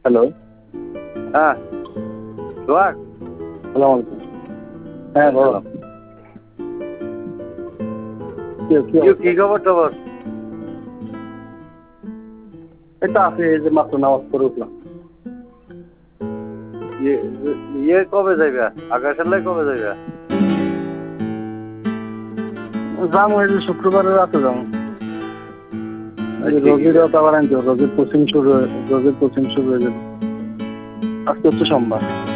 Hello. হ্যাঁ সোহাগ, সালাম আলাইকুম। হ্যাঁ বলো। কি খবর টবর? এটা আছে, এই যে মাত্র নামাজ পড়ে উঠলাম। ইয়ে কবে যাইবা? আকাশের কবে যাইবা? যাম ওই যে শুক্রবারের রাতে যাম। রোগীর রাত আবার আনতে, রোগীর কোচিং শুরু হয়ে যাবে। আজকে হচ্ছে সোমবার।